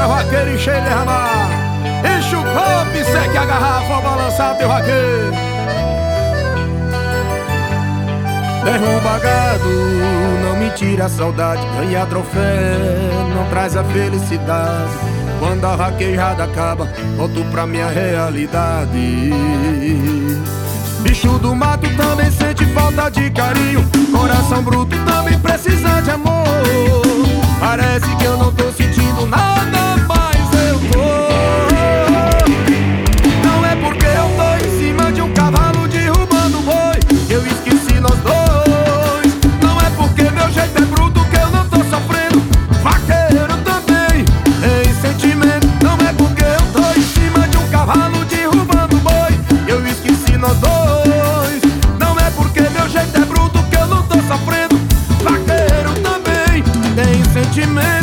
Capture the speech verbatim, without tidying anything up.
Bora, vaqueiro, encher e derramar. Enche o copo e segue a garrafa ao balançar teu vaqueiro. Derruba gado, não me tira a saudade. Ganhar troféu não traz a felicidade. Quando a vaquejada acaba, volto pra minha realidade. Bicho do mato também sente falta de carinho. Coração bruto também precisa de amor. Parece que eu não tô sentindo nada, mas eu tô. Não é porque eu tô em cima de um cavalo derrubando boi eu esqueci nós dois. Não é porque meu jeito é bruto que eu não tô sofrendo. Vaqueiro também tem sentimento. Não é porque eu tô em cima de um cavalo derrubando boi eu esqueci nós dois. Não é porque meu jeito é bruto que eu não tô sofrendo. Vaqueiro também tem sentimento.